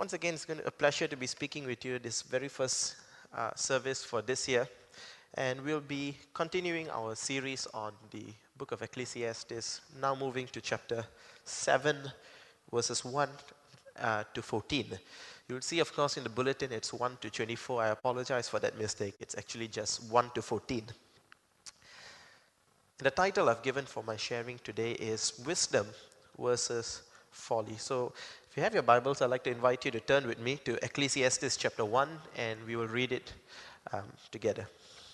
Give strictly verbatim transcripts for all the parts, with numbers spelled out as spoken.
Once again, it's going to be a pleasure to be speaking with you this very first uh, service for this year. And we'll be continuing our series on the book of Ecclesiastes, now moving to chapter seven, verses one uh, to fourteen. You'll see, of course, in the bulletin, it's one to twenty-four. I apologize for that mistake. It's actually just one to fourteen. The title I've given for my sharing today is Wisdom versus Folly. So if you have your Bibles, I'd like to invite you to turn with me to Ecclesiastes chapter one, and we will read it um, together.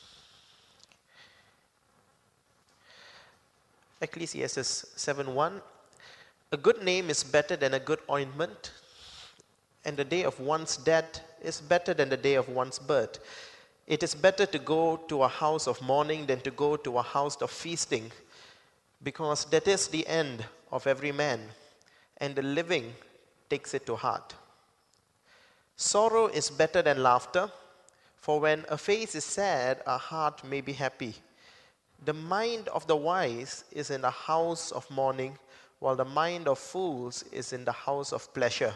Ecclesiastes seven one. A good name is better than a good ointment, and the day of one's death is better than the day of one's birth. It is better to go to a house of mourning than to go to a house of feasting, because that is the end of every man, and the living takes it to heart. Sorrow is better than laughter, for when a face is sad, a heart may be happy. The mind of the wise is in the house of mourning, while the mind of fools is in the house of pleasure.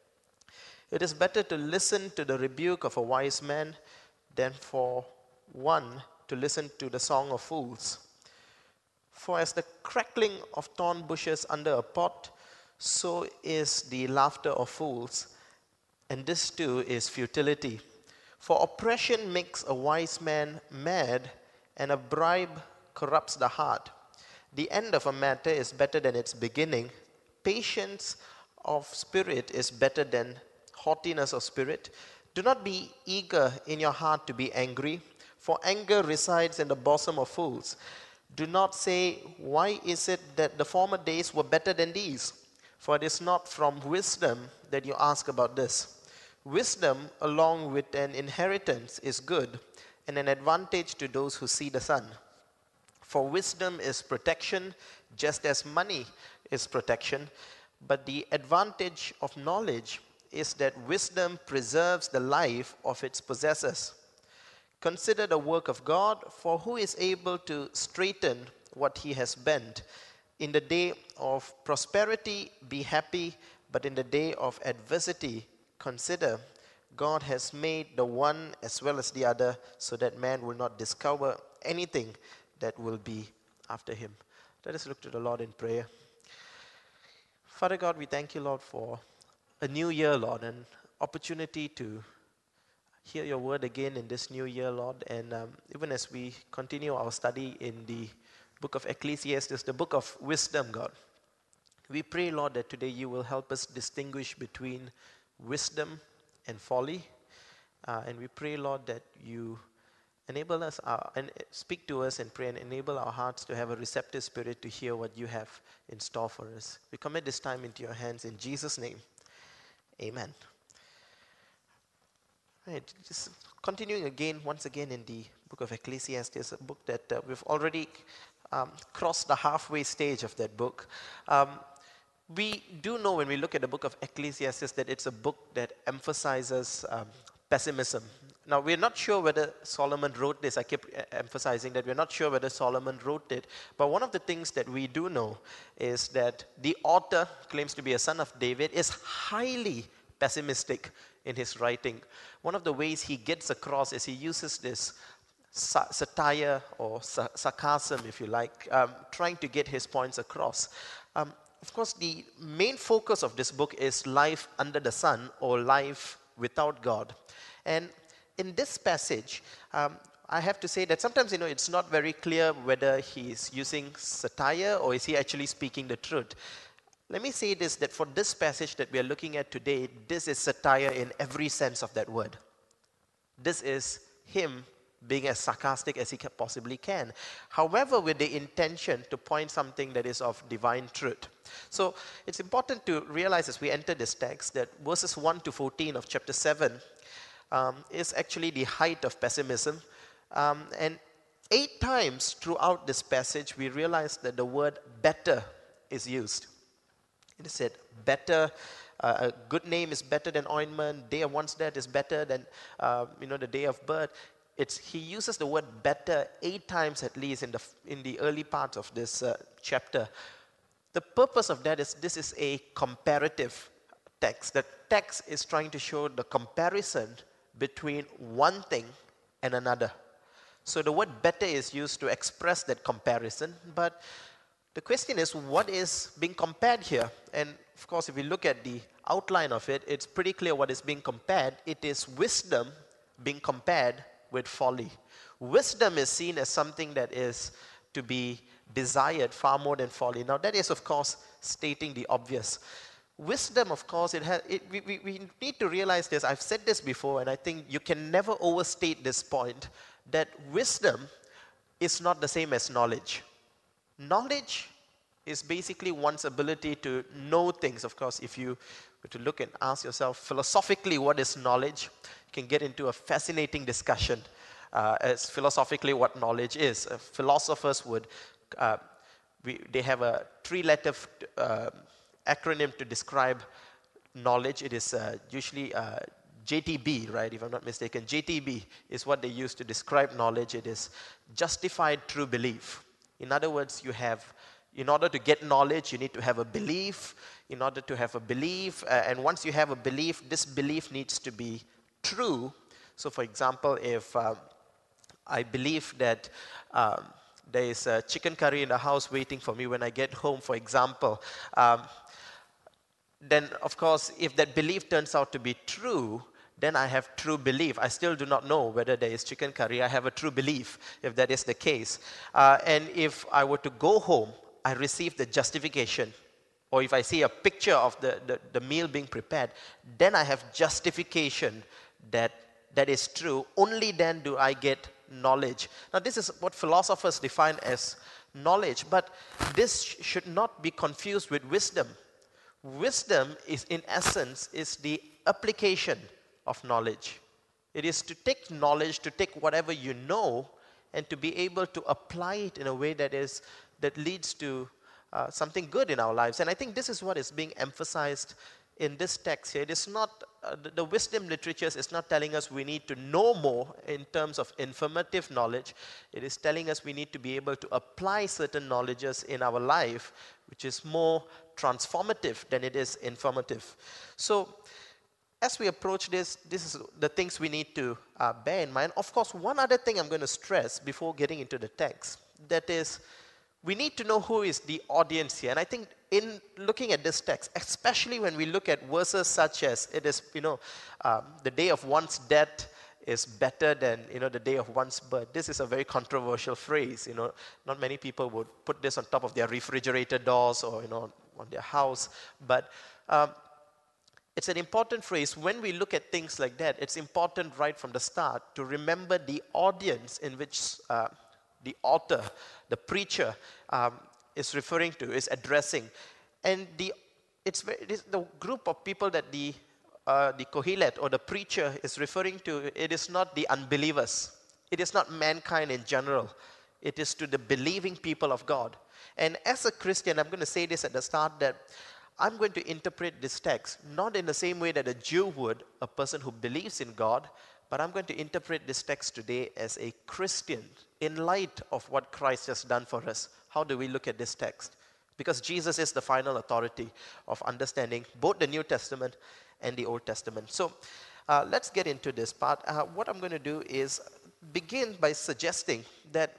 It is better to listen to the rebuke of a wise man than for one to listen to the song of fools. For as the crackling of thorn bushes under a pot, so is the laughter of fools, and this too is futility. For oppression makes a wise man mad, and a bribe corrupts the heart. The end of a matter is better than its beginning. Patience of spirit is better than haughtiness of spirit. Do not be eager in your heart to be angry, for anger resides in the bosom of fools. Do not say, why is it that the former days were better than these? For it is not from wisdom that you ask about this. Wisdom, along with an inheritance, is good, and an advantage to those who see the sun. For wisdom is protection, just as money is protection, but the advantage of knowledge is that wisdom preserves the life of its possessors. Consider the work of God, for who is able to straighten what he has bent? In the day of prosperity, be happy, but in the day of adversity, consider. God has made the one as well as the other, so that man will not discover anything that will be after him. Let us look to the Lord in prayer. Father God, we thank you, Lord, for a new year, Lord, an opportunity to hear your word again in this new year, Lord. And um, even as we continue our study in the book of Ecclesiastes, the book of wisdom, God, we pray, Lord, that today you will help us distinguish between wisdom and folly. Uh, and we pray, Lord, that you enable us uh, and speak to us and pray and enable our hearts to have a receptive spirit to hear what you have in store for us. We commit this time into your hands in Jesus' name. Amen. Right, just continuing again, once again in the book of Ecclesiastes, a book that uh, we've already um, crossed the halfway stage of that book. Um, we do know when we look at the book of Ecclesiastes that it's a book that emphasizes um, pessimism. Now, we're not sure whether Solomon wrote this. I keep emphasizing that we're not sure whether Solomon wrote it. But one of the things that we do know is that the author, claims to be a son of David, is highly pessimistic in his writing. One of the ways he gets across is he uses this satire or sarcasm, if you like, um, trying to get his points across. Um, of course, the main focus of this book is life under the sun, or life without God. And in this passage, um, I have to say that sometimes, you know, it's not very clear whether he's using satire or is he actually speaking the truth. Let me say this, that for this passage that we are looking at today, this is satire in every sense of that word. This is him being as sarcastic as he possibly can. However, with the intention to point something that is of divine truth. So it's important to realize as we enter this text that verses one to fourteen of chapter seven um, is actually the height of pessimism. Um, and eight times throughout this passage, we realize that the word better is used. It is said, better, uh, a good name is better than ointment, day of one's death is better than uh, you know, the day of birth. It's, he uses the word better eight times at least in the, in the early part of this uh, chapter. The purpose of that is this is a comparative text. The text is trying to show the comparison between one thing and another. So the word better is used to express that comparison, but the question is, what is being compared here? And of course, if we look at the outline of it, it's pretty clear what is being compared. It is wisdom being compared with folly. Wisdom is seen as something that is to be desired far more than folly. Now, that is, of course, stating the obvious. Wisdom, of course, it has, it, we, we, we need to realize this. I've said this before, and I think you can never overstate this point, that wisdom is not the same as knowledge. Knowledge is basically one's ability to know things. Of course, if you were to look and ask yourself philosophically what is knowledge, you can get into a fascinating discussion uh, as philosophically what knowledge is. Uh, philosophers would, uh, we, they have a three-letter uh, acronym to describe knowledge. It is uh, usually uh, J T B, right, if I'm not mistaken. J T B is what they use to describe knowledge. It is justified true belief. In other words, you have, in order to get knowledge, you need to have a belief. In order to have a belief, uh, and once you have a belief, this belief needs to be true. So, for example, if um, I believe that um, there is a chicken curry in the house waiting for me when I get home, for example, um, then, of course, if that belief turns out to be true, then I have true belief. I still do not know whether there is chicken curry. I have a true belief, if that is the case. Uh, and if I were to go home, I receive the justification. Or if I see a picture of the, the, the meal being prepared, then I have justification that that is true. Only then do I get knowledge. Now, this is what philosophers define as knowledge. But this sh- should not be confused with wisdom. Wisdom is, in essence, is the application of knowledge. It is to take knowledge, to take whatever you know, and to be able to apply it in a way that is that leads to uh, something good in our lives. And I think this is what is being emphasized in this text here. It is not, uh, the, the wisdom literatures is not telling us we need to know more in terms of informative knowledge. It is telling us we need to be able to apply certain knowledges in our life, which is more transformative than it is informative. So, as we approach this, this is the things we need to uh, bear in mind. Of course, one other thing I'm going to stress before getting into the text, that is, we need to know who is the audience here. And I think in looking at this text, especially when we look at verses such as, it is, you know, um, the day of one's death is better than, you know, the day of one's birth. This is a very controversial phrase, you know. Not many people would put this on top of their refrigerator doors or, you know, on their house. But um, it's an important phrase. When we look at things like that, it's important right from the start to remember the audience in which uh, the author, the preacher, um, is referring to, is addressing. And the it's it is the group of people that the uh, the Kohelet or the preacher is referring to. It is not the unbelievers. It is not mankind in general. It is to the believing people of God. And as a Christian, I'm going to say this at the start, that I'm going to interpret this text not in the same way that a Jew would, a person who believes in God, but I'm going to interpret this text today as a Christian in light of what Christ has done for us. How do we look at this text? Because Jesus is the final authority of understanding both the New Testament and the Old Testament. So uh, let's get into this part. Uh, what I'm going to do is begin by suggesting that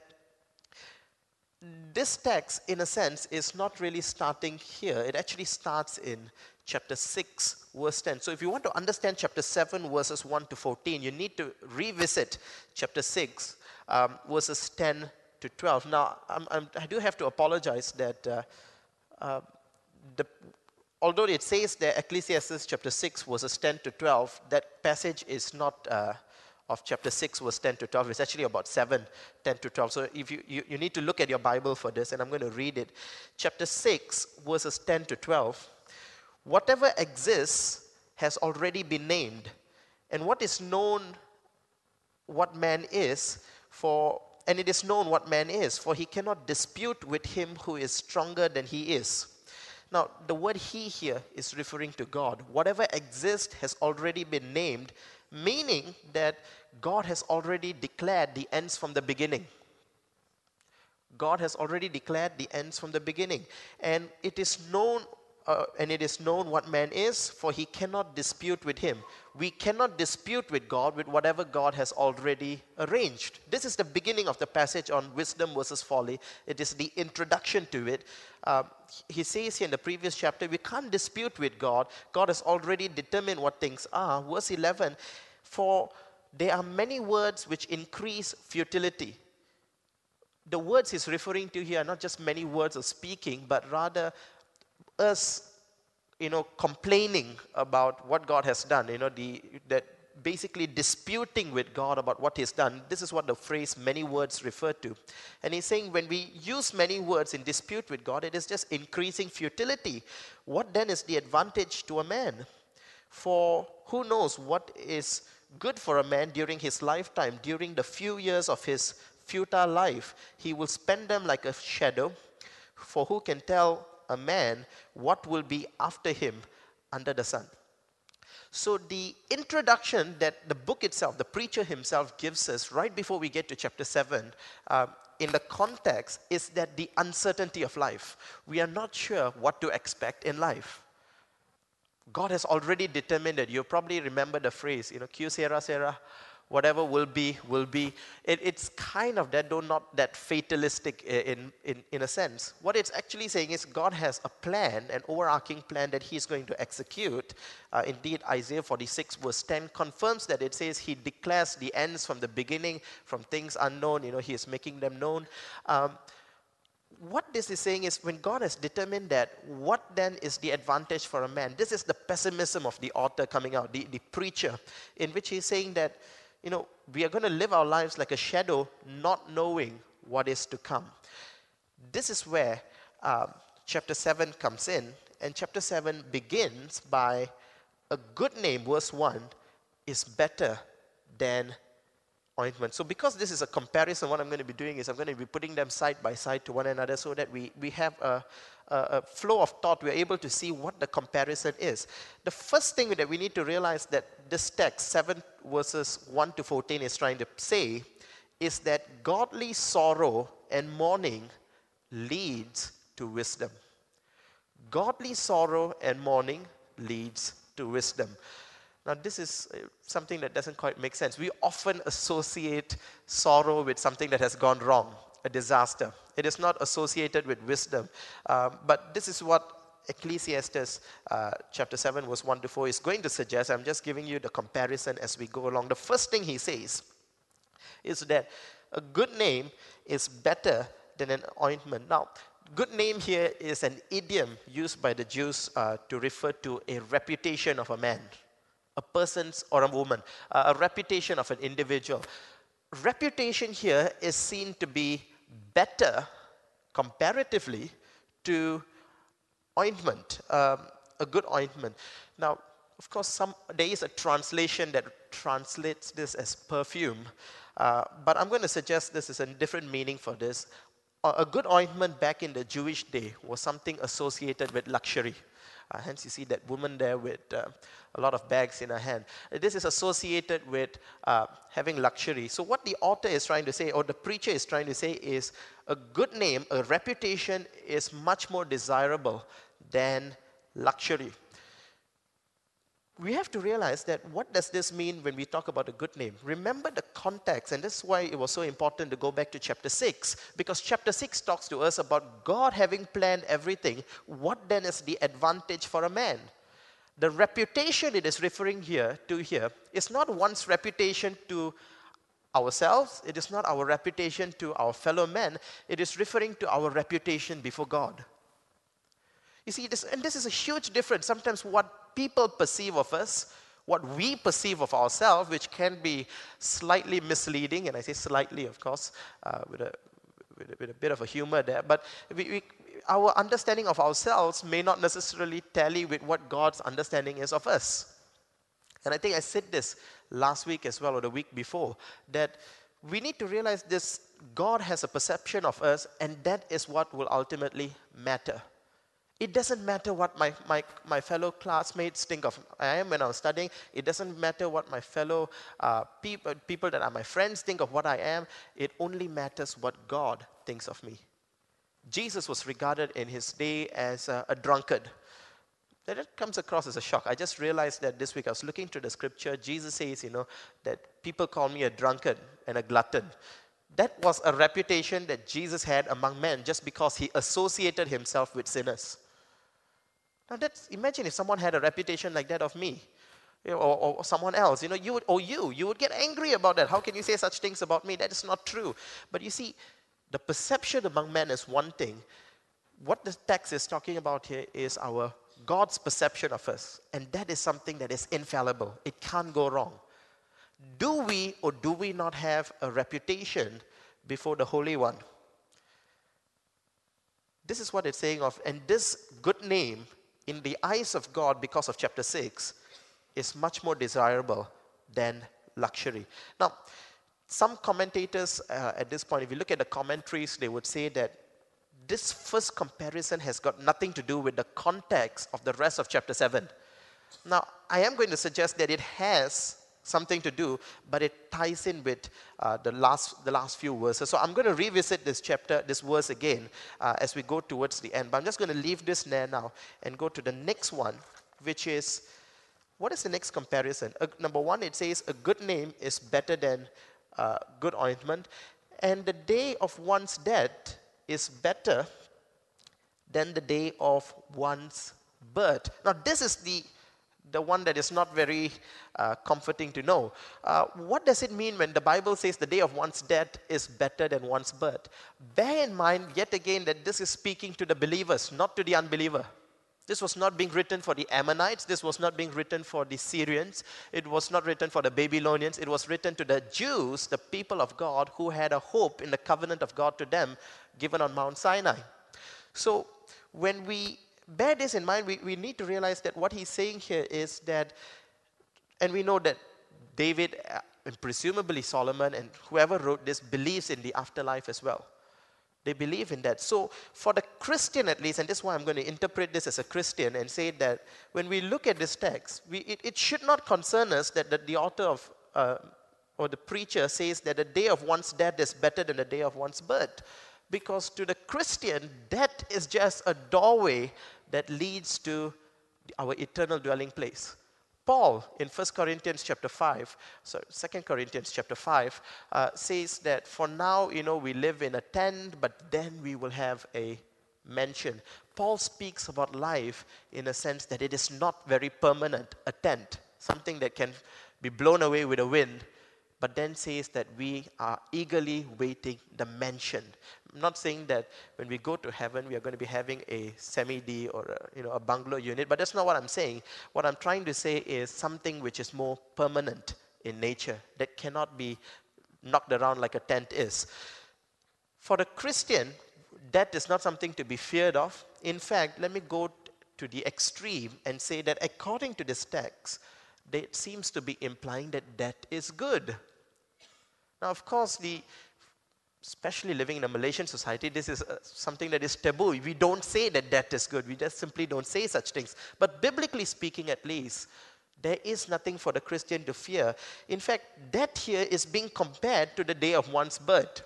this text, in a sense, is not really starting here. It actually starts in chapter six, verse ten. So if you want to understand chapter seven, verses one to fourteen, you need to revisit chapter six, um, verses ten to twelve. Now, I'm, I'm, I do have to apologize that uh, uh, the, although it says that Ecclesiastes chapter six, verses ten to twelve, that passage is not uh, of chapter six, verse ten to twelve. It's actually about seven, ten to twelve. So if you, you, you need to look at your Bible for this, and I'm going to read it. Chapter six, verses ten to twelve. Whatever exists has already been named, and what is known what man is, for and it is known what man is, for he cannot dispute with him who is stronger than he is. Now, the word he here is referring to God. Whatever exists has already been named, meaning that God has already declared the ends from the beginning. God has already declared the ends from the beginning. And it is known uh, and it is known what man is, for he cannot dispute with him. We cannot dispute with God with whatever God has already arranged. This is the beginning of the passage on wisdom versus folly. It is the introduction to it. Um, he says here in the previous chapter, we can't dispute with God. God has already determined what things are. Verse eleven, for there are many words which increase futility. The words he's referring to here are not just many words of speaking, but rather us, you know, complaining about what God has done, you know, the that basically disputing with God about what he's done. This is what the phrase many words refer to. And he's saying when we use many words in dispute with God, it is just increasing futility. What then is the advantage to a man? For who knows what is good for a man during his lifetime, during the few years of his futile life? He will spend them like a shadow. For who can tell a man what will be after him under the sun? So the introduction that the book itself, the preacher himself gives us right before we get to chapter seven, uh, in the context is that the uncertainty of life. We are not sure what to expect in life. God has already determined it. You probably remember the phrase, you know, Q Sarah, Sarah, whatever will be, will be. It, it's kind of that, though not that fatalistic in, in, in a sense. What it's actually saying is God has a plan, an overarching plan that he's going to execute. Uh, indeed, Isaiah forty-six verse ten confirms that. It says he declares the ends from the beginning, from things unknown, you know, he is making them known. Um, What this is saying is when God has determined that, what then is the advantage for a man? This is the pessimism of the author coming out, the, the preacher, in which he's saying that, you know, we are going to live our lives like a shadow, not knowing what is to come. This is where um, chapter seven comes in, and chapter seven begins by a good name, verse one, is better than ointment. So because this is a comparison, what I'm going to be doing is I'm going to be putting them side by side to one another so that we, we have a, a, a flow of thought. We're able to see what the comparison is. The first thing that we need to realize that this text, seven verses one to fourteen, is trying to say is that godly sorrow and mourning leads to wisdom. Godly sorrow and mourning leads to wisdom. Now, this is something that doesn't quite make sense. We often associate sorrow with something that has gone wrong, a disaster. It is not associated with wisdom. Um, but this is what Ecclesiastes uh, chapter seven, verse one to four is going to suggest. I'm just giving you the comparison as we go along. The first thing he says is that a good name is better than an ointment. Now, good name here is an idiom used by the Jews uh, to refer to a reputation of a man, a person's or a woman, uh, a reputation of an individual. Reputation here is seen to be better comparatively to ointment, um, a good ointment. Now, of course, some, there is a translation that translates this as perfume, uh, but I'm going to suggest this is a different meaning for this. A good ointment back in the Jewish day was something associated with luxury. Uh, hence, you see that woman there with uh, a lot of bags in her hand. This is associated with uh, having luxury. So what the author is trying to say, or the preacher is trying to say, is a good name, a reputation is much more desirable than luxury. We have to realize that what does this mean when we talk about a good name? Remember the context, and this is why it was so important to go back to chapter six, because chapter six talks to us about God having planned everything. What then is the advantage for a man? The reputation it is referring here to here is not one's reputation to ourselves. It is not our reputation to our fellow men. It is referring to our reputation before God. You see, this, and this is a huge difference. Sometimes what people perceive of us, what we perceive of ourselves, which can be slightly misleading, and I say slightly, of course, uh, with, a, with, a, with a bit of a humor there, but we, we, our understanding of ourselves may not necessarily tally with what God's understanding is of us. And I think I said this last week as well, or the week before, that we need to realize this, God has a perception of us, and that is what will ultimately matter. It doesn't matter what my, my, my fellow classmates think of I am when I was studying. It doesn't matter what my fellow uh, people, people that are my friends think of what I am. It only matters what God thinks of me. Jesus was regarded in his day as a, a drunkard. That it comes across as a shock. I just realized that this week I was looking through the scripture. Jesus says, you know, that people call me a drunkard and a glutton. That was a reputation that Jesus had among men just because he associated himself with sinners. Now that's, imagine if someone had a reputation like that of me, you know, or, or someone else, you know, you would, or you, you would get angry about that. How can you say such things about me? That is not true. But you see, the perception among men is one thing. What the text is talking about here is our God's perception of us. And that is something that is infallible. It can't go wrong. Do we or do we not have a reputation before the Holy One? This is what it's saying of, and this good name in the eyes of God because of chapter six is much more desirable than luxury. Now, some commentators uh, at this point, if you look at the commentaries, they would say that this first comparison has got nothing to do with the context of the rest of chapter seven. Now, I am going to suggest that it has something to do, but it ties in with uh, the last the last few verses. So I'm going to revisit this chapter, this verse again, uh, as we go towards the end. But I'm just going to leave this there now and go to the next one, which is, what is the next comparison? Uh, number one, it says, a good name is better than uh, good ointment, and the day of one's death is better than the day of one's birth. Now, this is the the one that is not very uh, comforting to know. Uh, what does it mean when the Bible says the day of one's death is better than one's birth? Bear in mind, yet again, that this is speaking to the believers, not to the unbeliever. This was not being written for the Ammonites. This was not being written for the Syrians. It was not written for the Babylonians. It was written to the Jews, the people of God, who had a hope in the covenant of God to them given on Mount Sinai. So when we bear this in mind, we, we need to realize that what he's saying here is that, and we know that David, uh, and presumably Solomon, and whoever wrote this, believes in the afterlife as well. They believe in that. So for the Christian at least, and this is why I'm going to interpret this as a Christian and say that when we look at this text, we, it, it should not concern us that, that the author of, uh, or the preacher says that the day of one's death is better than the day of one's birth. Because to the Christian, death is just a doorway that leads to our eternal dwelling place. Paul in First Corinthians chapter five, so Second Corinthians chapter five, uh, says that for now, you know, we live in a tent, but then we will have a mansion. Paul speaks about life in a sense that it is not very permanent, a tent, something that can be blown away with the wind, but then says that we are eagerly waiting the mansion. I'm not saying that when we go to heaven, we are going to be having a semi-D or a, you know, a bungalow unit, but that's not what I'm saying. What I'm trying to say is something which is more permanent in nature, that cannot be knocked around like a tent is. For the Christian, death is not something to be feared of. In fact, let me go to the extreme and say that according to this text, it seems to be implying that death is good. Now, of course, the especially living in a Malaysian society, this is uh, something that is taboo. We don't say that death is good. We just simply don't say such things. But biblically speaking, at least, there is nothing for the Christian to fear. In fact, death here is being compared to the day of one's birth.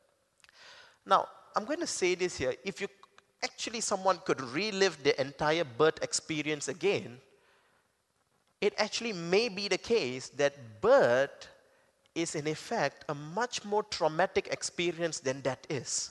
Now, I'm going to say this here. If you actually someone could relive the entire birth experience again, it actually may be the case that birth is in effect a much more traumatic experience than that is.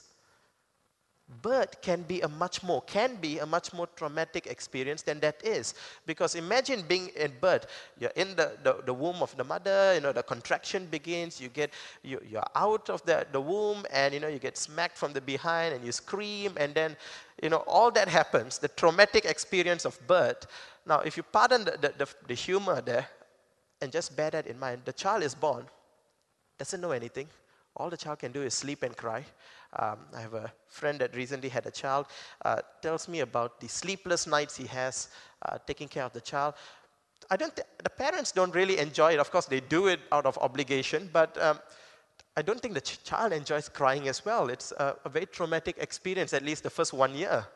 Birth can be a much more, can be a much more traumatic experience than that is. Because imagine being in birth, you're in the, the, the womb of the mother, you know, the contraction begins, you get, you, you're out of the, the womb and, you know, you get smacked from the behind and you scream and then, you know, all that happens, the traumatic experience of birth. Now, if you pardon the, the, the, the humor there and just bear that in mind, the child is born, doesn't know anything. All the child can do is sleep and cry. Um, I have a friend that recently had a child, uh, tells me about the sleepless nights he has uh, taking care of the child. I don't th- the parents don't really enjoy it. Of course, they do it out of obligation, but um, I don't think the ch- child enjoys crying as well. It's a, a very traumatic experience, at least the first one year.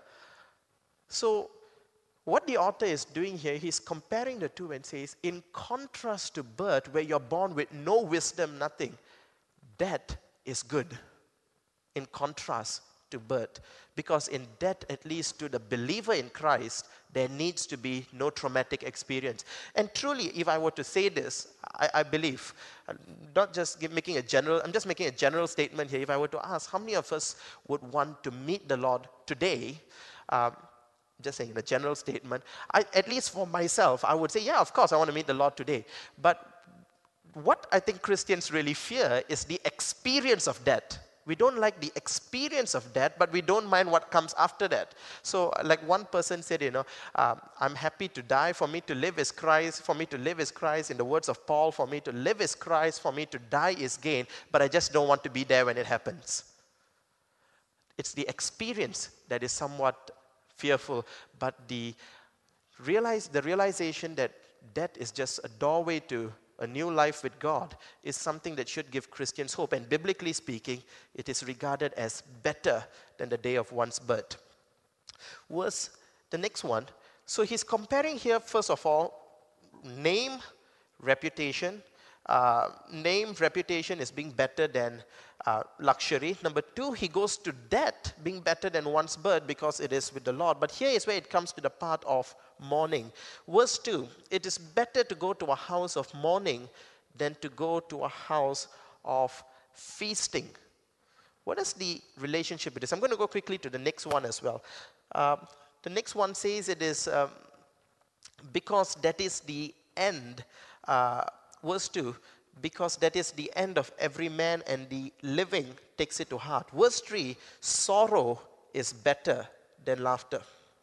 So what the author is doing here, he's comparing the two and says, in contrast to birth, where you're born with no wisdom, nothing, death is good. In contrast, to birth. Because in death, at least to the believer in Christ, there needs to be no traumatic experience. And truly, if I were to say this, I, I believe, uh, not just give, making a general, I'm just making a general statement here. If I were to ask, how many of us would want to meet the Lord today? Um, just saying, a general statement. I, at least for myself, I would say, yeah, of course, I want to meet the Lord today. But what I think Christians really fear is the experience of death. We don't like the experience of death, but we don't mind what comes after that. So like one person said, you know, um, I'm happy to die. For me to live is Christ. For me to live is Christ. In the words of Paul, for me to live is Christ. For me to die is gain. But I just don't want to be there when it happens. It's the experience that is somewhat fearful, but the, realize, the realization that death is just a doorway to a new life with God is something that should give Christians hope. And biblically speaking, it is regarded as better than the day of one's birth. Verse, the next one. So he's comparing here, first of all, name, reputation. Uh, name, reputation is being better than uh, luxury. Number two, he goes to death being better than one's birth because it is with the Lord. But here is where it comes to the part of mourning. Verse two, it is better to go to a house of mourning than to go to a house of feasting. What is the relationship with this? I'm going to go quickly to the next one as well. Uh, the next one says it is um, because that is the end. Uh, verse two, because that is the end of every man and the living takes it to heart. Verse three, sorrow is better than laughter.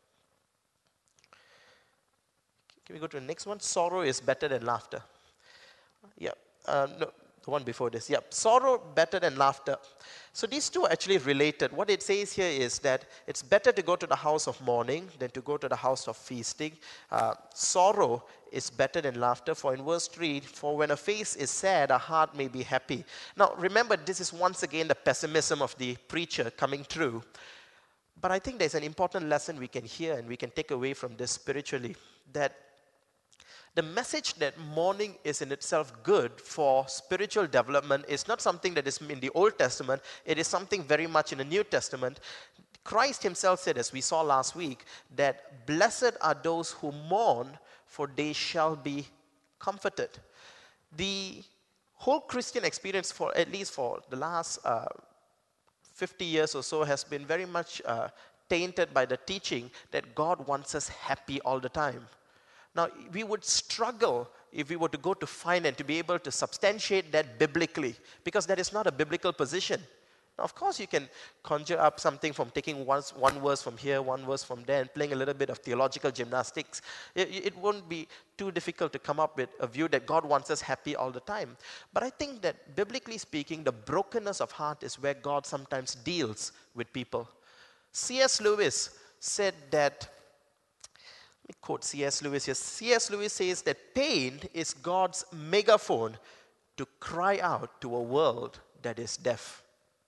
Can we go to the next one? Sorrow is better than laughter. Yeah, uh, no, the one before this. Yeah, sorrow better than laughter. So these two are actually related. What it says here is that it's better to go to the house of mourning than to go to the house of feasting. Uh, sorrow is better than laughter. For in verse three, for when a face is sad, a heart may be happy. Now remember, this is once again the pessimism of the preacher coming through. But I think there's an important lesson we can hear and we can take away from this spiritually. That the message that mourning is in itself good for spiritual development is not something that is in the Old Testament. It is something very much in the New Testament. Christ himself said, as we saw last week, that blessed are those who mourn, for they shall be comforted. The whole Christian experience, for at least for the last uh, fifty years or so, has been very much uh, tainted by the teaching that God wants us happy all the time. Now, we would struggle if we were to go to find and to be able to substantiate that biblically, because that is not a biblical position. Now, of course, you can conjure up something from taking one, one verse from here, one verse from there, and playing a little bit of theological gymnastics. It, it won't be too difficult to come up with a view that God wants us happy all the time. But I think that, biblically speaking, the brokenness of heart is where God sometimes deals with people. C S Lewis said that, let me quote C S Lewis here. C S Lewis says that pain is God's megaphone to cry out to a world that is deaf.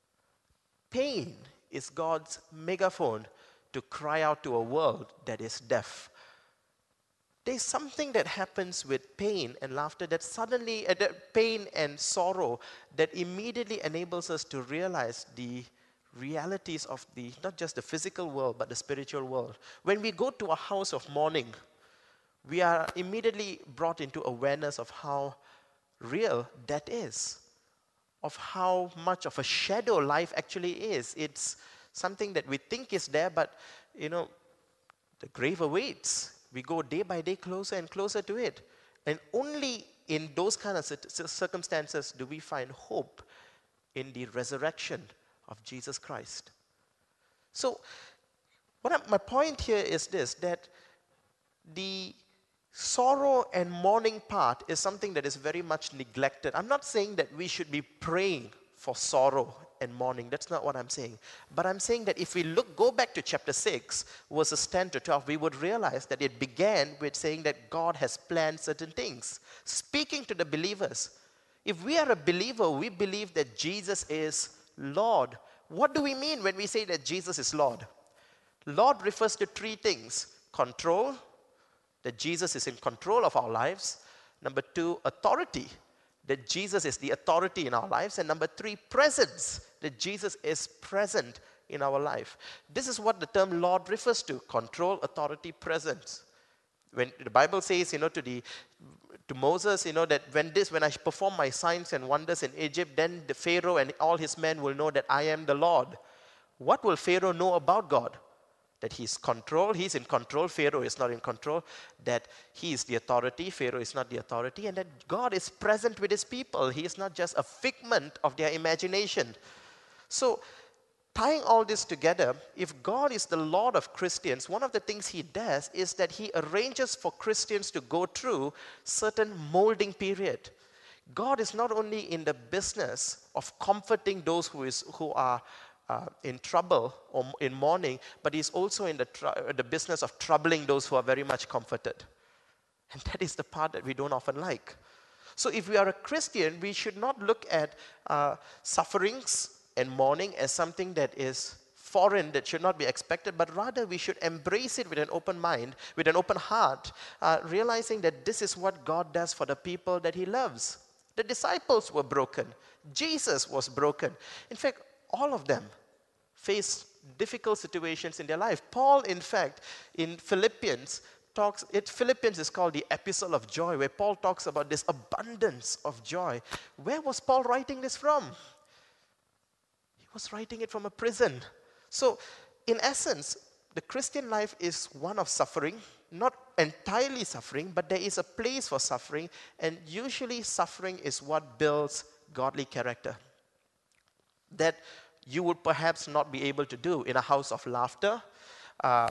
Pain is God's megaphone to cry out to a world that is deaf. There's something that happens with pain and laughter that suddenly, uh, that pain and sorrow, that immediately enables us to realize the realities of the, not just the physical world, but the spiritual world. When we go to a house of mourning, we are immediately brought into awareness of how real death is, of how much of a shadow life actually is. It's something that we think is there, but, you know, the grave awaits. We go day by day closer and closer to it. And only in those kind of circumstances do we find hope in the resurrection of Jesus Christ. So, what I, my point here is this, that the sorrow and mourning part is something that is very much neglected. I'm not saying that we should be praying for sorrow and mourning. That's not what I'm saying. But I'm saying that if we look, go back to chapter six, verses ten to twelve, we would realize that it began with saying that God has planned certain things. Speaking to the believers. If we are a believer, we believe that Jesus is Lord. What do we mean when we say that Jesus is Lord? Lord refers to three things. Control, that Jesus is in control of our lives. Number two, authority, that Jesus is the authority in our lives. And number three, presence, that Jesus is present in our life. This is what the term Lord refers to: control, authority, presence. When the Bible says, you know, to the to Moses, you know, that when this, when I perform my signs and wonders in Egypt, then the Pharaoh and all his men will know that I am the Lord. What will Pharaoh know about God? That he's control, he's in control, Pharaoh is not in control. That he is the authority, Pharaoh is not the authority. And that God is present with his people. He is not just a figment of their imagination. So, tying all this together, if God is the Lord of Christians, one of the things he does is that he arranges for Christians to go through certain molding period. God is not only in the business of comforting those who is who are uh, in trouble or in mourning, but he's also in the, tr- the business of troubling those who are very much comforted. And that is the part that we don't often like. So if we are a Christian, we should not look at uh, sufferings and mourning as something that is foreign, that should not be expected, but rather we should embrace it with an open mind, with an open heart, uh, realizing that this is what God does for the people that he loves. The disciples were broken. Jesus was broken. In fact, all of them faced difficult situations in their life. Paul, in fact, in Philippians, talks, it, Philippians is called the Epistle of Joy, where Paul talks about this abundance of joy. Where was Paul writing this from? He was writing it from a prison. So, in essence, the Christian life is one of suffering, not entirely suffering, but there is a place for suffering, and usually suffering is what builds godly character. That you would perhaps not be able to do in a house of laughter, uh,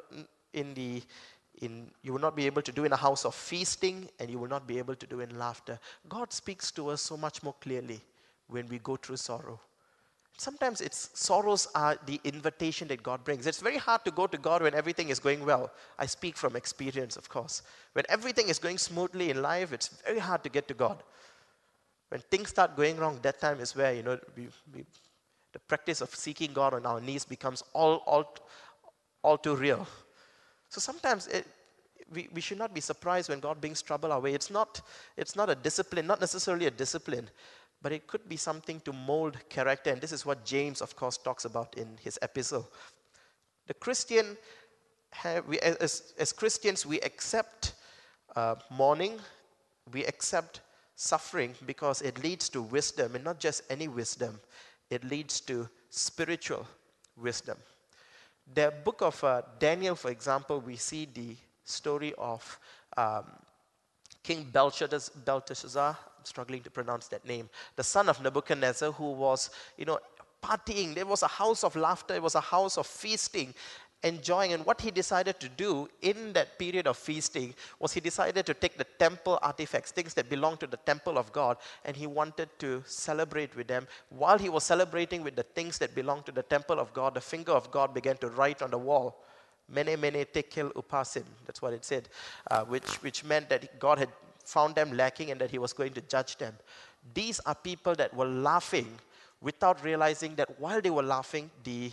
in the in you will not be able to do in a house of feasting, and you will not be able to do in laughter. God speaks to us so much more clearly when we go through sorrow. Sometimes it's sorrows are the invitation that God brings. It's very hard to go to God when everything is going well. I speak from experience, of course. When everything is going smoothly in life, it's very hard to get to God. When things start going wrong, that time is where, you know, we, we, the practice of seeking God on our knees becomes all, all, all too real. So sometimes it, we, we should not be surprised when God brings trouble our way. It's not, it's not a discipline, not necessarily a discipline, but it could be something to mold character. And this is what James, of course, talks about in his epistle. The Christian, have, we, as, as Christians, we accept uh, mourning, we accept suffering because it leads to wisdom, and not just any wisdom, it leads to spiritual wisdom. The book of uh, Daniel, for example, we see the story of um, King Belteshazzar, I'm struggling to pronounce that name, the son of Nebuchadnezzar, who was, you know, partying. There was a house of laughter, it was a house of feasting, enjoying. And what he decided to do in that period of feasting was he decided to take the temple artifacts, things that belong to the temple of God, and he wanted to celebrate with them. While he was celebrating with the things that belong to the temple of God, the finger of God began to write on the wall, Mene, mene, tekel, upasim. That's what it said, uh, which, which meant that God had found them lacking and that he was going to judge them. These are people that were laughing without realizing that while they were laughing, the,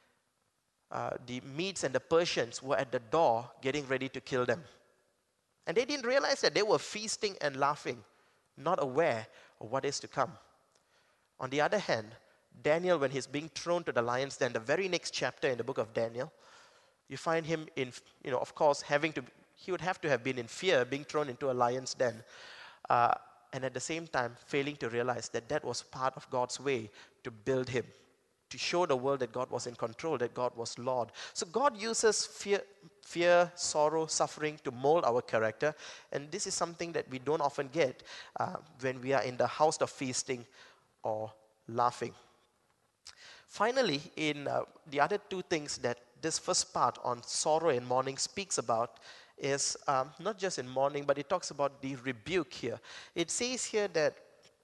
uh, the Medes and the Persians were at the door getting ready to kill them. And they didn't realize that they were feasting and laughing, not aware of what is to come. On the other hand, Daniel, when he's being thrown to the lion's den, the very next chapter in the book of Daniel, you find him in, you know, of course, having to, he would have to have been in fear, being thrown into a lion's den. Uh, and at the same time, failing to realize that that was part of God's way to build him, to show the world that God was in control, that God was Lord. So God uses fear, fear, sorrow, suffering to mold our character. And this is something that we don't often get uh, when we are in the house of feasting or laughing. Finally, in uh, the other two things that this first part on sorrow and mourning speaks about is um, not just in mourning, but it talks about the rebuke here. It says here that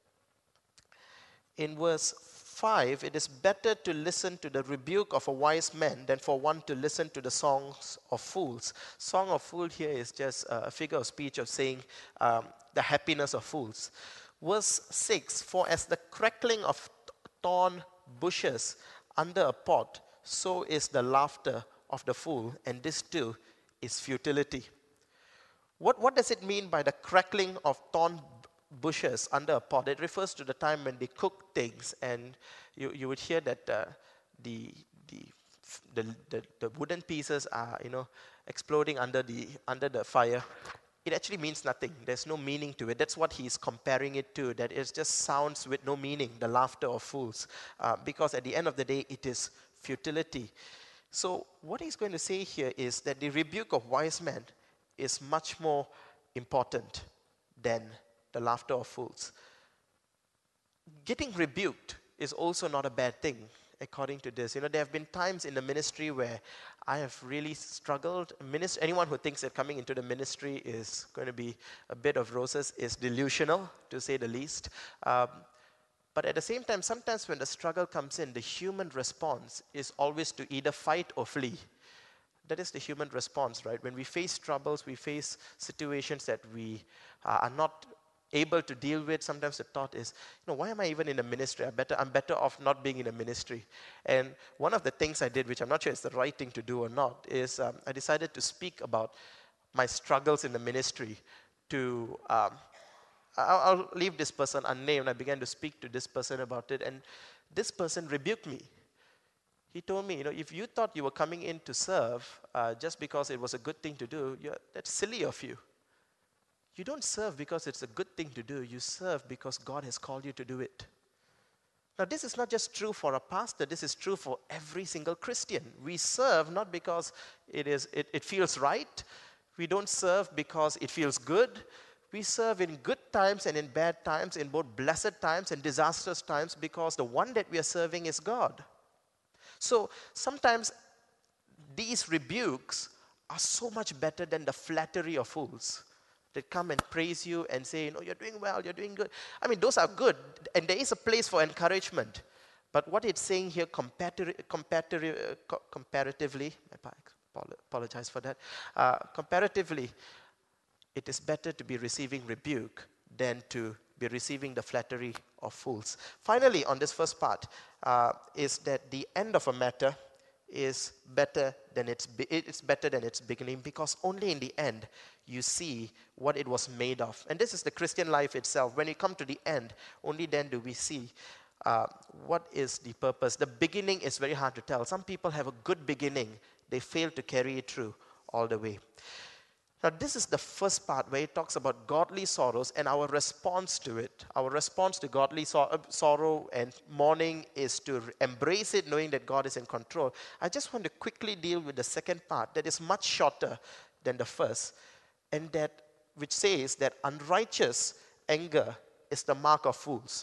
in verse five, it is better to listen to the rebuke of a wise man than for one to listen to the songs of fools. Song of fool here is just a figure of speech of saying um, the happiness of fools. Verse six, for as the crackling of thorn bushes under a pot, so is the laughter of the fool, and this too is futility. What, what does it mean by the crackling of thorn bushes under a pot? It refers to the time when they cook things, and you, you would hear that uh, the, the, the, the, the wooden pieces are, you know, exploding under the, under the fire, it actually means nothing. There's no meaning to it. That's what he's comparing it to, that it just sounds with no meaning, the laughter of fools. Uh, because at the end of the day, it is futility. So what he's going to say here is that the rebuke of wise men is much more important than the laughter of fools. Getting rebuked is also not a bad thing, according to this. You know, there have been times in the ministry where I have really struggled. Minister, anyone who thinks that coming into the ministry is going to be a bit of roses is delusional, to say the least. Um, but at the same time, sometimes when the struggle comes in, the human response is always to either fight or flee. That is the human response, right? When we face troubles, we face situations that we uh, are not able to deal with. Sometimes the thought is, you know, why am I even in a ministry? I better, I'm better off not being in a ministry. And one of the things I did, which I'm not sure it's the right thing to do or not, is um, I decided to speak about my struggles in the ministry to, um, I'll, I'll leave this person unnamed. I began to speak to this person about it, and this person rebuked me. He told me, you know, if you thought you were coming in to serve uh, just because it was a good thing to do, that's silly of you. You don't serve because it's a good thing to do. You serve because God has called you to do it. Now, this is not just true for a pastor. This is true for every single Christian. We serve not because it is it, it feels right. We don't serve because it feels good. We serve in good times and in bad times, in both blessed times and disastrous times, because the one that we are serving is God. So sometimes these rebukes are so much better than the flattery of fools that come and praise you and say, you know, you're doing well, you're doing good. I mean, those are good, and there is a place for encouragement. But what it's saying here, comparative, comparative, uh, comparatively, I apologize for that, uh, comparatively, it is better to be receiving rebuke than to be receiving the flattery of fools. Finally, on this first part, uh, is that the end of a matter is better than its be- it's better than its beginning, because only in the end you see what it was made of. And this is the Christian life itself. When you come to the end, only then do we see uh, what is the purpose. The beginning is very hard to tell. Some people have a good beginning, they fail to carry it through all the way. Now, this is the first part where it talks about godly sorrows and our response to it. Our response to godly sor- sorrow and mourning is to embrace it, knowing that God is in control. I just want to quickly deal with the second part that is much shorter than the first, and that which says that unrighteous anger is the mark of fools.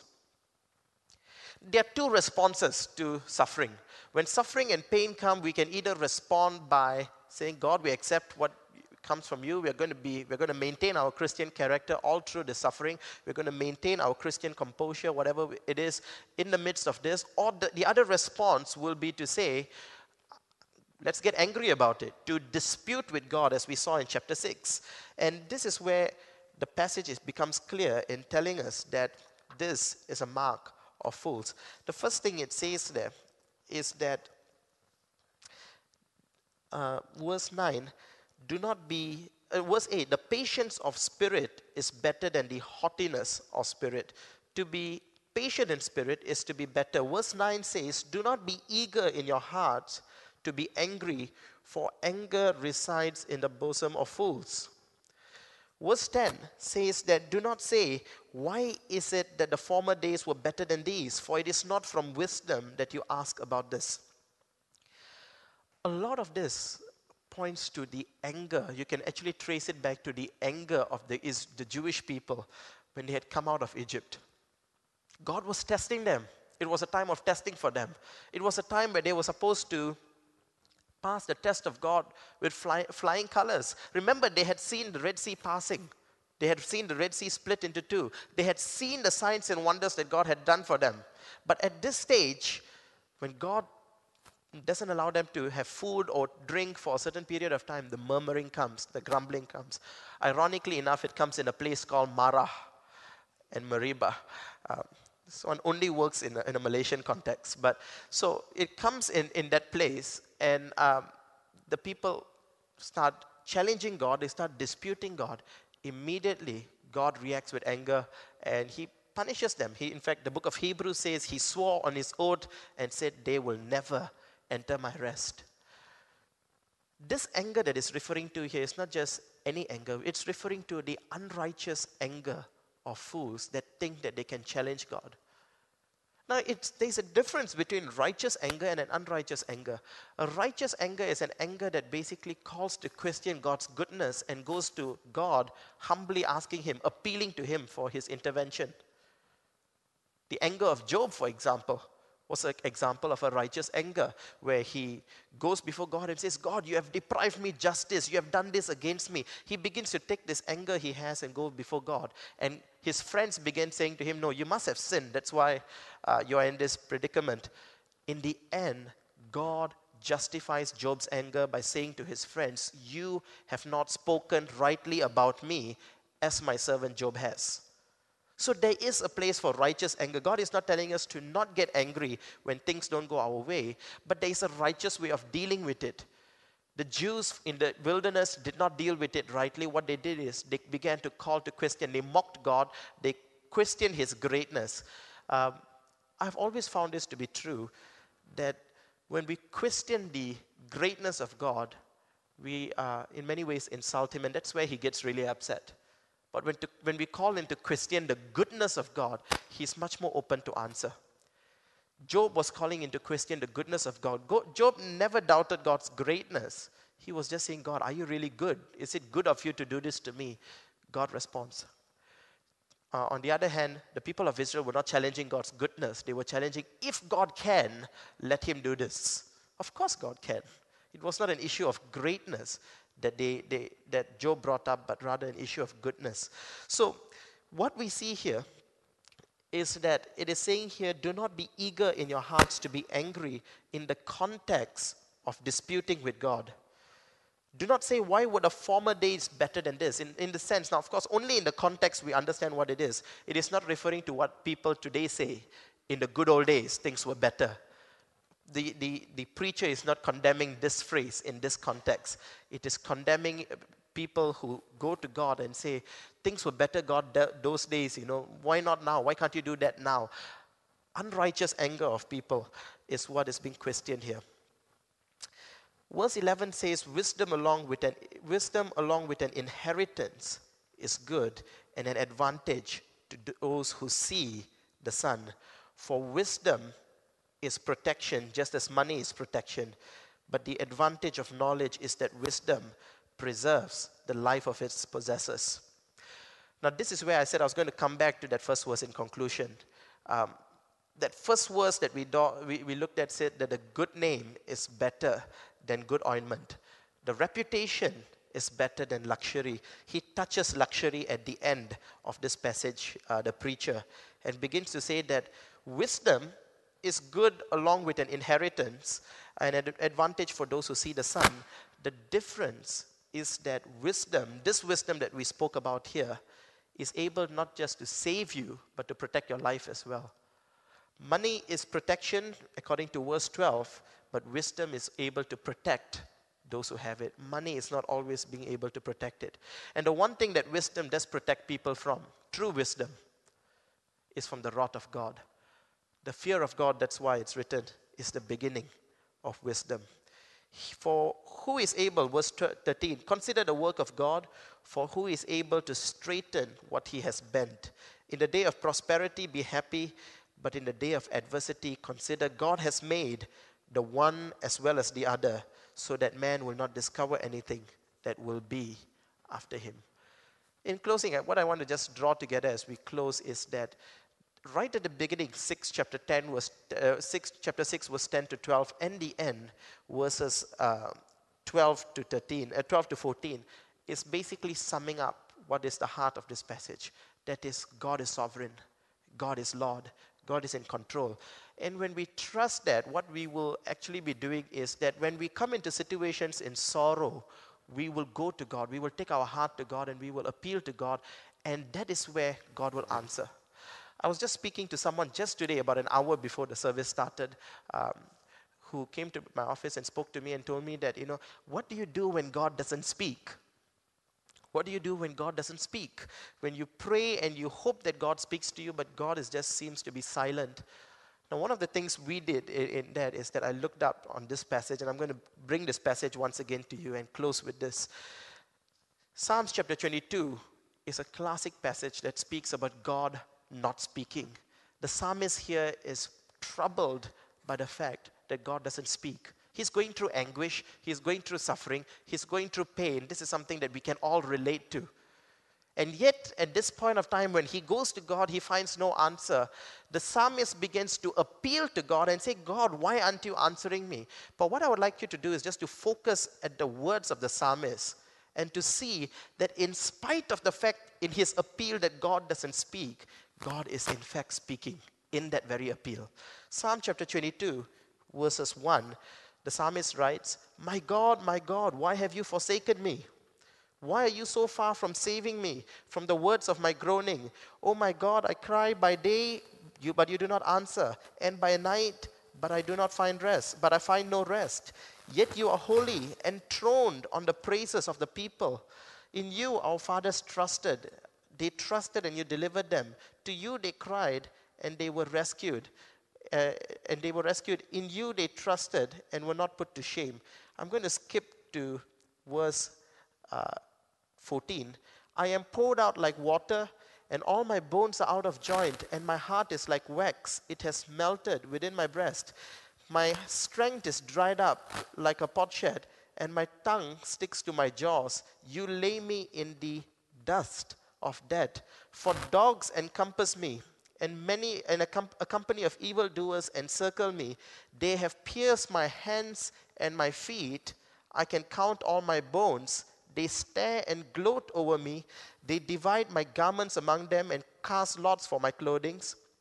There are two responses to suffering. When suffering and pain come, we can either respond by saying, God, we accept what comes from you. We're going to be, we're going to maintain our Christian character all through the suffering. We're going to maintain our Christian composure, whatever it is, in the midst of this. Or the, the other response will be to say, let's get angry about it, to dispute with God, as we saw in chapter six. And this is where the passage is, becomes clear in telling us that this is a mark of fools. The first thing it says there is that, uh, verse nine, do not be, uh, verse eight, the patience of spirit is better than the haughtiness of spirit. To be patient in spirit is to be better. Verse nine says, do not be eager in your hearts to be angry, for anger resides in the bosom of fools. Verse ten says that do not say, why is it that the former days were better than these? For it is not from wisdom that you ask about this. A lot of this points to the anger. You can actually trace it back to the anger of the, is the Jewish people when they had come out of Egypt. God was testing them. It was a time of testing for them. It was a time where they were supposed to pass the test of God with fly, flying colors. Remember, they had seen the Red Sea passing. They had seen the Red Sea split into two. They had seen the signs and wonders that God had done for them. But at this stage, when God doesn't allow them to have food or drink for a certain period of time, the murmuring comes, the grumbling comes. Ironically enough, it comes in a place called Marah and Meribah. Um, this one only works in a, in a Malaysian context. But so it comes in, in that place, and um, the people start challenging God, they start disputing God. Immediately, God reacts with anger, and he punishes them. He, in fact, the book of Hebrews says he swore on his oath and said they will never enter my rest. This anger that is referring to here is not just any anger, it's referring to the unrighteous anger of fools that think that they can challenge God. Now, it's, there's a difference between righteous anger and an unrighteous anger. A righteous anger is an anger that basically calls to question God's goodness and goes to God, humbly asking Him, appealing to Him for His intervention. The anger of Job, for example, was an example of a righteous anger, where he goes before God and says, God, you have deprived me justice, you have done this against me. He begins to take this anger he has and go before God. And his friends begin saying to him, no, you must have sinned, that's why uh, you are in this predicament. In the end, God justifies Job's anger by saying to his friends, you have not spoken rightly about me as my servant Job has. So there is a place for righteous anger. God is not telling us to not get angry when things don't go our way, but there is a righteous way of dealing with it. The Jews in the wilderness did not deal with it rightly. What they did is they began to call to question. They mocked God. They questioned His greatness. Um, I've always found this to be true, that when we question the greatness of God, we uh, in many ways insult Him, and that's where He gets really upset. But when, to, when we call Him to question the goodness of God, He's much more open to answer. Job was calling into question the goodness of God. Job never doubted God's greatness. He was just saying, God, are you really good? Is it good of you to do this to me? God responds. Uh, on the other hand, the people of Israel were not challenging God's goodness. They were challenging, if God can, let Him do this. Of course God can. It was not an issue of greatness that they, they that Job brought up, but rather an issue of goodness. So what we see here is that it is saying here, do not be eager in your hearts to be angry in the context of disputing with God. Do not say, why would a former day is better than this? In, in the sense, now of course, only in the context we understand what it is. It is not referring to what people today say. In the good old days, things were better. The, the, the preacher is not condemning this phrase in this context. It is condemning people who go to God and say, things were better, God, those days, you know, why not now? Why can't you do that now? Unrighteous anger of people is what is being questioned here. Verse eleven says, wisdom along with an, wisdom along with an inheritance is good and an advantage to those who see the sun. For wisdom is protection, just as money is protection. But the advantage of knowledge is that wisdom preserves the life of its possessors. Now, this is where I said I was going to come back to that first verse in conclusion. Um, that first verse that we, do, we, we looked at said that a good name is better than good ointment. The reputation is better than luxury. He touches luxury at the end of this passage, uh, the preacher, and begins to say that wisdom is good along with an inheritance and an advantage for those who see the sun. The difference is that wisdom, this wisdom that we spoke about here, is able not just to save you, but to protect your life as well. Money is protection, according to verse twelve, but wisdom is able to protect those who have it. Money is not always being able to protect it. And the one thing that wisdom does protect people from, true wisdom, is from the wrath of God. The fear of God, that's why it's written, is the beginning of wisdom. For who is able, verse thirteen, consider the work of God, for who is able to straighten what he has bent. In the day of prosperity, be happy, but in the day of adversity, consider God has made the one as well as the other, so that man will not discover anything that will be after him. In closing, what I want to just draw together as we close is that right at the beginning, six, chapter ten was uh, six, chapter six was ten to twelve, and the end, verses uh, twelve to thirteen, uh, twelve to fourteen, is basically summing up what is the heart of this passage. That is, God is sovereign, God is Lord, God is in control. And when we trust that, what we will actually be doing is that when we come into situations in sorrow, we will go to God, we will take our heart to God, and we will appeal to God, and that is where God will answer. I was just speaking to someone just today, about an hour before the service started, um, who came to my office and spoke to me and told me that, you know, what do you do when God doesn't speak? What do you do when God doesn't speak? When you pray and you hope that God speaks to you, but God is just seems to be silent. Now, one of the things we did in, in that is that I looked up on this passage, and I'm going to bring this passage once again to you and close with this. Psalms chapter twenty-two is a classic passage that speaks about God not speaking. The psalmist here is troubled by the fact that God doesn't speak. He's going through anguish, he's going through suffering, he's going through pain. This is something that we can all relate to. And yet, at this point of time, when he goes to God, he finds no answer. The psalmist begins to appeal to God and say, God, why aren't you answering me? But what I would like you to do is just to focus at the words of the psalmist and to see that in spite of the fact in his appeal that God doesn't speak, God is in fact speaking in that very appeal. Psalm chapter twenty-two, verses one, the psalmist writes, My God, my God, why have you forsaken me? Why are you so far from saving me from the words of my groaning? Oh my God, I cry by day, you, but you do not answer, and by night, but I do not find rest, but I find no rest. Yet you are holy, enthroned on the praises of the people. In you our fathers trusted. They trusted and you delivered them. To you they cried and they were rescued. Uh, and they were rescued. In you they trusted and were not put to shame. I'm going to skip to verse uh, fourteen. I am poured out like water, and all my bones are out of joint, and my heart is like wax. It has melted within my breast. My strength is dried up like a potsherd, and my tongue sticks to my jaws. You lay me in the dust of death. For dogs encompass me, and many and a, com- a company of evildoers encircle me. They have pierced my hands and my feet. I can count all my bones. They stare and gloat over me. They divide my garments among them and cast lots for my clothing.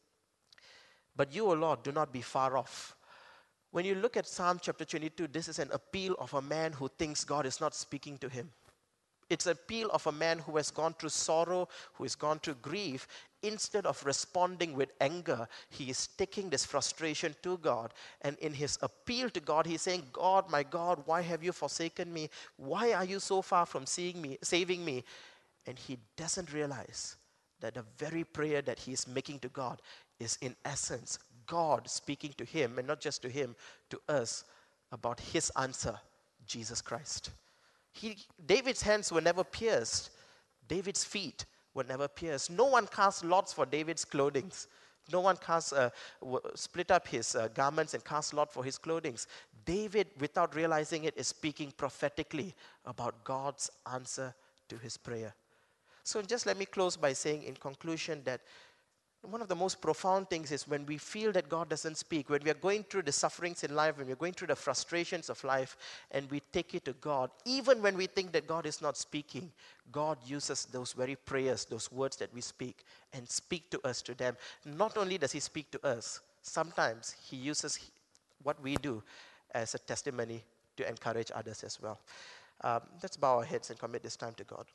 But you, O Lord, do not be far off. When you look at Psalm chapter twenty-two, this is an appeal of a man who thinks God is not speaking to him. It's an appeal of a man who has gone through sorrow, who has gone through grief. Instead of responding with anger, he is taking this frustration to God. And in his appeal to God, he's saying, God, my God, why have you forsaken me? Why are you so far from seeing me, saving me? And he doesn't realize that the very prayer that he is making to God is in essence God speaking to him, and not just to him, to us, about his answer, Jesus Christ. He, David's hands were never pierced. David's feet were never pierced. No one cast lots for David's clothing. No one cast, uh, w- split up his uh, garments and cast lot for his clothing. David, without realizing it, is speaking prophetically about God's answer to his prayer. So just let me close by saying in conclusion that one of the most profound things is when we feel that God doesn't speak, when we are going through the sufferings in life, when we're going through the frustrations of life, and we take it to God, even when we think that God is not speaking, God uses those very prayers, those words that we speak, and speak to us to them. Not only does he speak to us, sometimes he uses what we do as a testimony to encourage others as well. Um, let's bow our heads and commit this time to God.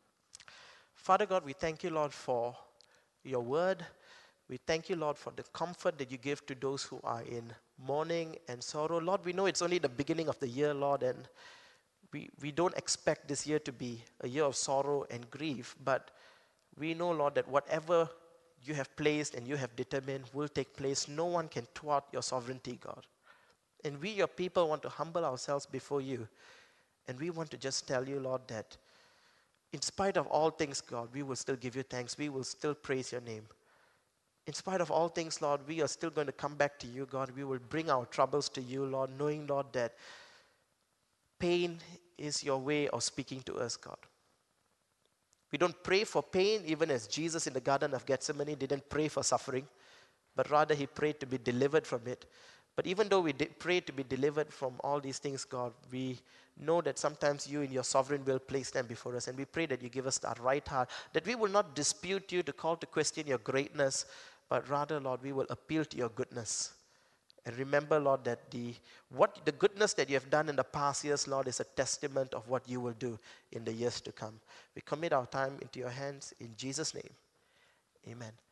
Father God, we thank you, Lord, for your word. We thank you, Lord, for the comfort that you give to those who are in mourning and sorrow. Lord, we know it's only the beginning of the year, Lord, and we, we don't expect this year to be a year of sorrow and grief, but we know, Lord, that whatever you have placed and you have determined will take place. No one can thwart your sovereignty, God. And we, your people, want to humble ourselves before you, and we want to just tell you, Lord, that in spite of all things, God, we will still give you thanks. We will still praise your name. In spite of all things, Lord, we are still going to come back to you, God. We will bring our troubles to you, Lord, knowing, Lord, that pain is your way of speaking to us, God. We don't pray for pain, even as Jesus in the Garden of Gethsemane didn't pray for suffering, but rather he prayed to be delivered from it. But even though we pray to be delivered from all these things, God, we know that sometimes you in your sovereign will place them before us. And we pray that you give us that right heart, that we will not dispute you to call to question your greatness, but rather, Lord, we will appeal to your goodness. And remember, Lord, that the what the goodness that you have done in the past years, Lord, is a testament of what you will do in the years to come. We commit our time into your hands in Jesus' name. Amen.